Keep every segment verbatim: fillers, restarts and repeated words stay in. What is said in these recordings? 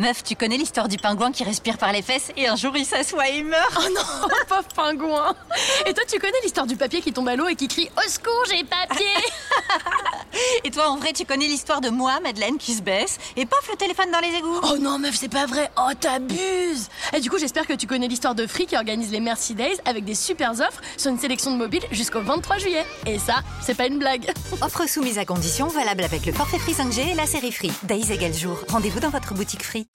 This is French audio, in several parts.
Meuf, tu connais l'histoire du pingouin qui respire par les fesses et un jour il s'assoit et il meurt? Oh non, pauvre pingouin. Et toi, tu connais l'histoire du papier qui tombe à l'eau et qui crie « Au secours, j'ai papier !» Et toi, en vrai, tu connais l'histoire de moi, Madeleine, qui se baisse et paf, le téléphone dans les égouts? Oh non, meuf, c'est pas vrai. Oh, t'abuses. Et du coup, j'espère que tu connais l'histoire de Free qui organise les Merci Days avec des super offres sur une sélection de mobiles jusqu'au vingt-trois juillet. Et ça, c'est pas une blague. Offre soumise à condition, valable avec le forfait Free cinq G et la série Free. Days égale jour. Rendez-vous dans votre boutique Free.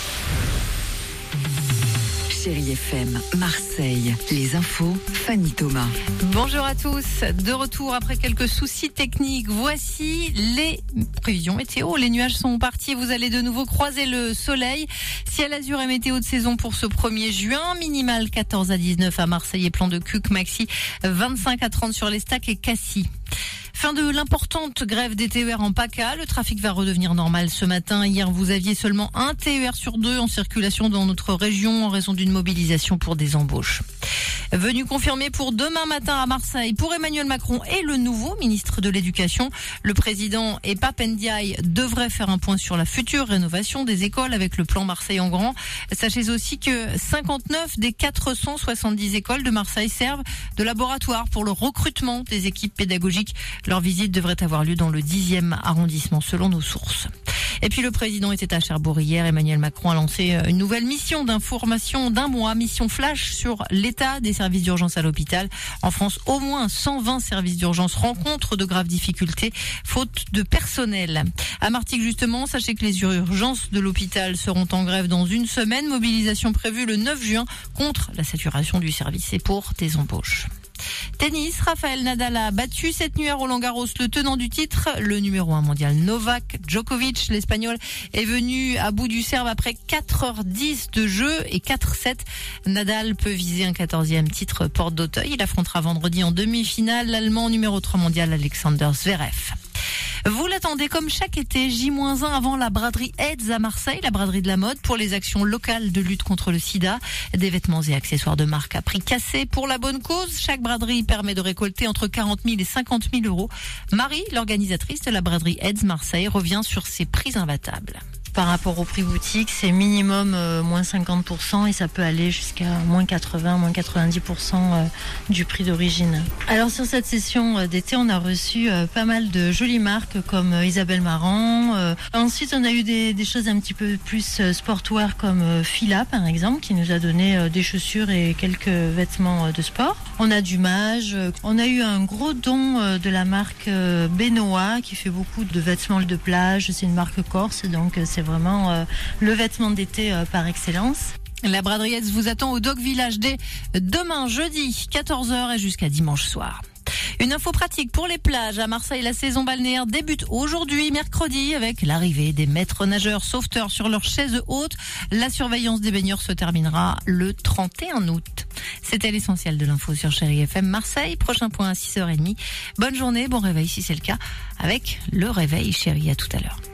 Chérie F M, Marseille, les infos, Fanny Thomas. Bonjour à tous, de retour après quelques soucis techniques. Voici les prévisions météo. Les nuages sont partis, vous allez de nouveau croiser le soleil. Ciel azur et météo de saison pour ce premier juin. Minimal quatorze à dix-neuf à Marseille et plan de Cuc, maxi vingt-cinq à trente sur les Stacks et Cassis. Fin de l'importante grève des T E R en PACA. Le trafic va redevenir normal ce matin. Hier, vous aviez seulement un T E R sur deux en circulation dans notre région en raison d'une mobilisation pour des embauches. Venu confirmé pour demain matin à Marseille pour Emmanuel Macron et le nouveau ministre de l'Éducation. Le président et Pape Ndiaye devraient faire un point sur la future rénovation des écoles avec le plan Marseille en grand. Sachez aussi que cinquante-neuf des quatre cent soixante-dix écoles de Marseille servent de laboratoire pour le recrutement des équipes pédagogiques. Leur visite devrait avoir lieu dans le dixième arrondissement selon nos sources. Et puis le président était à Cherbourg hier. Emmanuel Macron a lancé une nouvelle mission d'information d'un mois, mission flash sur l'état des services d'urgence à l'hôpital. En France, au moins cent vingt services d'urgence rencontrent de graves difficultés, faute de personnel. À Martigues justement, sachez que les urgences de l'hôpital seront en grève dans une semaine. Mobilisation prévue le neuf juin contre la saturation du service et pour des embauches. Tennis, Rafael Nadal a battu cette nuit à Roland-Garros le tenant du titre, le numéro un mondial Novak Djokovic. L'Espagnol est venu à bout du serve après quatre heures dix de jeu et quatre sept. Nadal peut viser un quatorzième titre porte d'Auteuil. Il affrontera vendredi en demi-finale l'Allemand numéro trois mondial Alexander Zverev. Vous l'attendez comme chaque été, J un avant la braderie AIDS à Marseille, la braderie de la mode pour les actions locales de lutte contre le sida. Des vêtements et accessoires de marque à prix cassé pour la bonne cause. Chaque braderie permet de récolter entre quarante mille et cinquante mille euros. Marie, l'organisatrice de la braderie AIDS Marseille, revient sur ses prix imbattables. Par rapport au prix boutique, c'est minimum euh, moins cinquante pour cent et ça peut aller jusqu'à moins quatre-vingts, moins quatre-vingt-dix pour cent euh, du prix d'origine. Alors sur cette session euh, d'été, on a reçu euh, pas mal de jolies marques comme euh, Isabelle Marant. Euh. Ensuite, on a eu des, des choses un petit peu plus euh, sportwear comme euh, Fila par exemple, qui nous a donné euh, des chaussures et quelques vêtements euh, de sport. On a du Mage. Euh, on a eu un gros don euh, de la marque euh, Benoît qui fait beaucoup de vêtements de plage. C'est une marque corse, donc euh, c'est vraiment euh, le vêtement d'été euh, par excellence. La braderie AIDS vous attend au Dog Village dès demain jeudi quatorze heures et jusqu'à dimanche soir. Une info pratique pour les plages. À Marseille, la saison balnéaire débute aujourd'hui, mercredi, avec l'arrivée des maîtres nageurs sauveteurs sur leurs chaises hautes. La surveillance des baigneurs se terminera le trente et un août. C'était l'essentiel de l'info sur Chérie F M Marseille. Prochain point à six heures trente. Bonne journée, bon réveil si c'est le cas, avec le réveil Chérie. À tout à l'heure.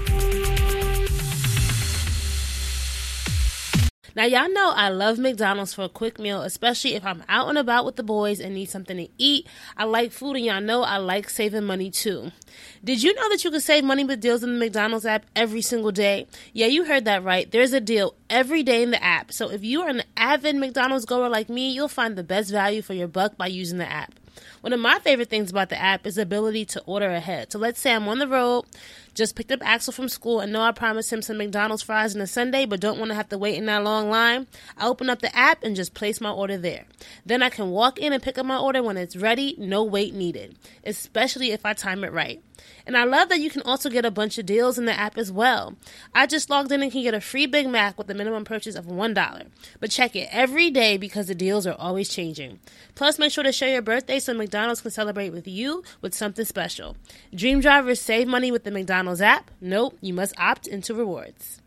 Now, y'all know I love McDonald's for a quick meal, especially if I'm out and about with the boys and need something to eat. I like food, and y'all know I like saving money, too. Did you know that you can save money with deals in the McDonald's app every single day? Yeah, you heard that right. There's a deal every day in the app. So if you are an avid McDonald's goer like me, you'll find the best value for your buck by using the app. One of my favorite things about the app is the ability to order ahead. So let's say I'm on the road, just picked up Axel from school, and know I promised him some McDonald's fries on a Sunday, but don't want to have to wait in that long line. I open up the app and just place my order there. Then I can walk in and pick up my order when it's ready, no wait needed, especially if I time it right. And I love that you can also get a bunch of deals in the app as well. I just logged in and can get a free Big Mac with a minimum purchase of one dollar. But check it every day because the deals are always changing. Plus, make sure to share your birthday so McDonald's can celebrate with you with something special. Dream drivers save money with the McDonald's app. Nope, you must opt into rewards.